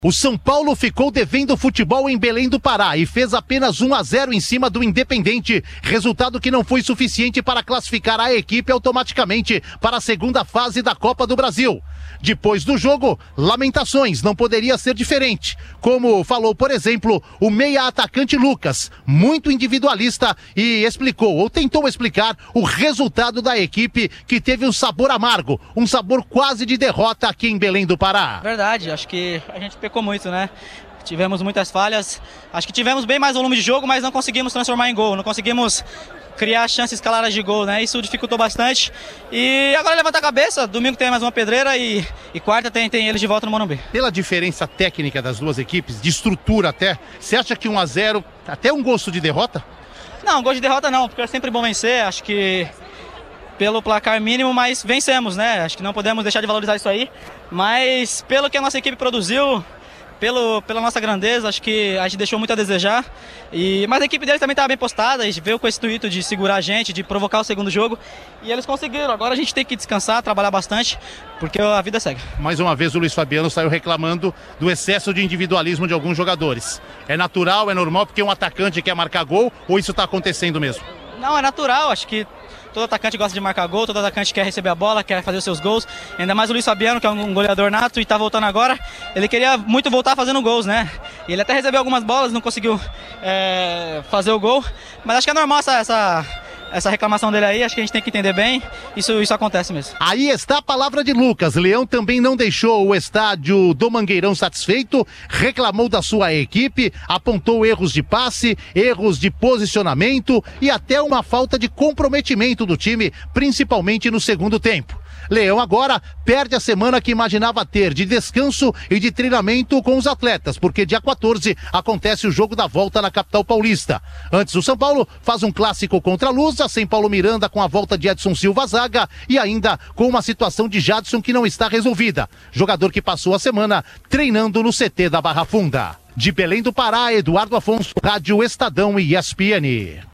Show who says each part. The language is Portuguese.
Speaker 1: O São Paulo ficou devendo futebol em Belém do Pará e fez apenas 1-0 em cima do Independente, resultado que não foi suficiente para classificar a equipe automaticamente para a segunda fase da Copa do Brasil. Depois do jogo, lamentações, não poderia ser diferente. Como falou, por exemplo, o meia-atacante Lucas, muito individualista, e explicou, ou tentou explicar, o resultado da equipe que teve um sabor amargo, um sabor quase de derrota aqui em Belém do Pará.
Speaker 2: Verdade, acho que a gente pecou muito, né? Tivemos muitas falhas, acho que tivemos bem mais volume de jogo, mas não conseguimos transformar em gol, não conseguimos criar chances claras de gol, né? Isso dificultou bastante. E agora levantar a cabeça, domingo tem mais uma pedreira e quarta tem eles de volta no Morumbi.
Speaker 1: Pela diferença técnica das duas equipes, de estrutura até, você acha que 1-0 até um gosto de derrota?
Speaker 2: Não, gosto de derrota não, porque é sempre bom vencer, acho que pelo placar mínimo, mas vencemos, né? Acho que não podemos deixar de valorizar isso aí, mas pelo que a nossa equipe produziu, pela nossa grandeza, acho que a gente deixou muito a desejar. Mas a equipe deles também estava bem postada, a gente veio com esse intuito de segurar a gente, de provocar o segundo jogo, e eles conseguiram. Agora a gente tem que descansar, trabalhar bastante, porque a vida segue.
Speaker 1: Mais uma vez o Luiz Fabiano saiu reclamando do excesso de individualismo de alguns jogadores. É natural, é normal porque um atacante quer marcar gol, ou isso está acontecendo mesmo?
Speaker 2: Não, é natural, acho que todo atacante gosta de marcar gol, todo atacante quer receber a bola, quer fazer os seus gols. Ainda mais o Luiz Fabiano, que é um goleador nato e tá voltando agora. Ele queria muito voltar fazendo gols, né? E ele até recebeu algumas bolas, não conseguiu fazer o gol. Mas acho que é normal essa reclamação dele aí, acho que a gente tem que entender bem, isso acontece mesmo.
Speaker 1: Aí está a palavra de Lucas. Leão também não deixou o estádio do Mangueirão satisfeito, reclamou da sua equipe, apontou erros de passe, erros de posicionamento e até uma falta de comprometimento do time, principalmente no segundo tempo. Leão agora perde a semana que imaginava ter de descanso e de treinamento com os atletas, porque dia 14 acontece o jogo da volta na capital paulista. Antes o São Paulo faz um clássico contra a Lusa, sem Paulo Miranda com a volta de Edson Silva à zaga e ainda com uma situação de Jadson que não está resolvida. Jogador que passou a semana treinando no CT da Barra Funda. De Belém do Pará, Eduardo Afonso, Rádio Estadão e ESPN.